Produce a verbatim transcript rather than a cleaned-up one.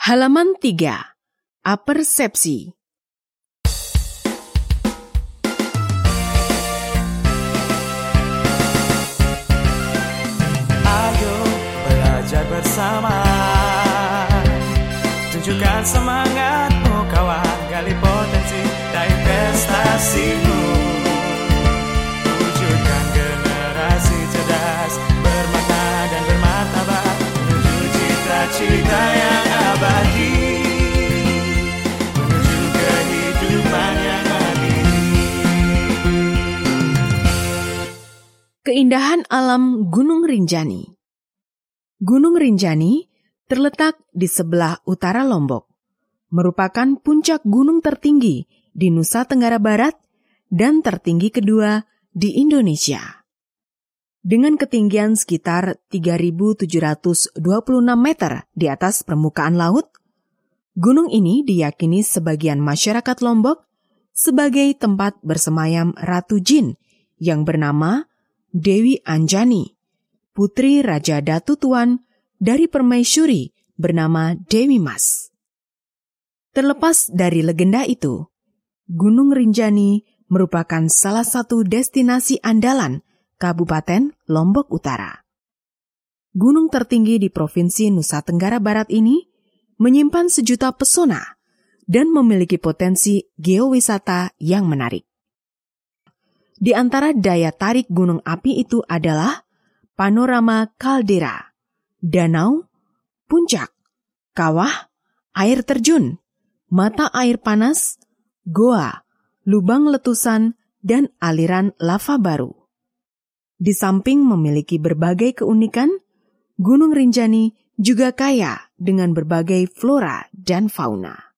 Halaman tiga. Apersepsi. Ayo belajar bersama, tunjukkan semangatmu kawan, gali potensi dan prestasimu, wujudkan generasi cerdas, bermakna dan bermartabat, menuju cita-cita yang abadi, menuju kehidupan yang adil. Keindahan alam Gunung Rinjani. Gunung Rinjani terletak di sebelah utara Lombok, merupakan puncak gunung tertinggi di Nusa Tenggara Barat dan tertinggi kedua di Indonesia. Dengan ketinggian sekitar tiga ribu tujuh ratus dua puluh enam meter di atas permukaan laut, gunung ini diyakini sebagian masyarakat Lombok sebagai tempat bersemayam Ratu Jin yang bernama Dewi Anjani, putri Raja Datu Tuan dari permaisuri bernama Dewi Mas. Terlepas dari legenda itu, Gunung Rinjani merupakan salah satu destinasi andalan Kabupaten Lombok Utara. Gunung tertinggi di Provinsi Nusa Tenggara Barat ini menyimpan sejuta pesona dan memiliki potensi geowisata yang menarik. Di antara daya tarik gunung api itu adalah panorama kaldera, danau, puncak, kawah, air terjun, mata air panas, goa, lubang letusan, dan aliran lava baru. Di samping memiliki berbagai keunikan, Gunung Rinjani juga kaya dengan berbagai flora dan fauna.